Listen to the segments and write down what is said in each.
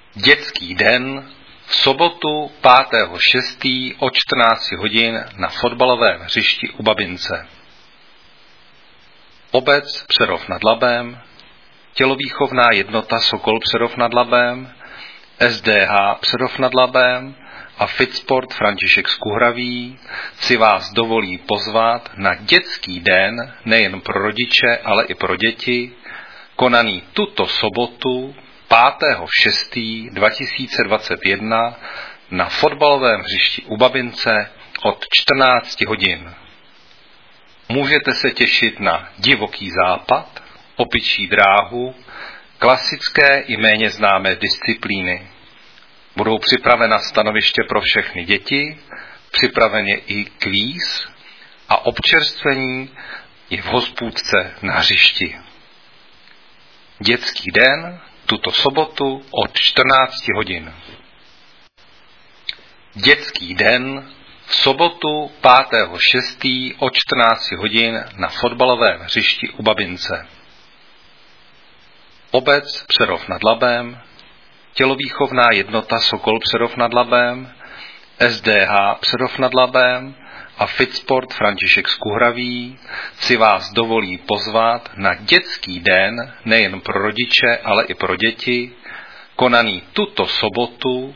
Dětský den v sobotu 5.6. od 14 hodin na fotbalovém hřišti u Babince. Obec Přerov nad Labem, tělovýchovná jednota Sokol Přerov nad Labem, SDH Přerov nad Labem a Fitsport František z Kuhraví si vás dovolí pozvat na dětský den nejen pro rodiče, ale i pro děti, konaný tuto sobotu 5.6.2021 na fotbalovém hřišti u Babince od 14 hodin. Můžete se těšit na divoký západ, opičí dráhu, klasické i méně známé disciplíny. Budou připravena stanoviště pro všechny děti, připraven je i kvíz a občerstvení je v hospůdce na hřišti. Dětský den tuto sobotu od 14 hodin. Dětský den v sobotu 5.6. od 14 hodin na fotbalovém hřišti u Babince. Obec Přerov nad Labem, tělovýchovná jednota Sokol Přerov nad Labem, SDH Přerov nad Labem a Fitsport František z Kuhraví si vás dovolí pozvat na dětský den nejen pro rodiče, ale i pro děti, konaný tuto sobotu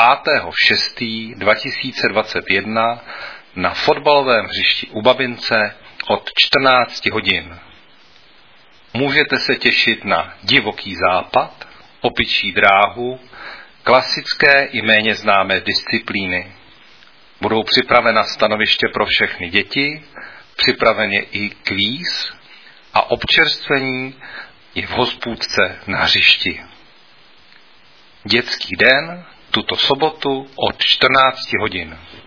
5.6.2021 na fotbalovém hřišti u Babince od 14 hodin. Můžete se těšit na divoký západ, opičí dráhu, klasické i méně známé disciplíny. Budou připravena stanoviště pro všechny děti, připraven je i kvíz a občerstvení je v hospůdce na hřišti. Dětský den tuto sobotu od 14 hodin.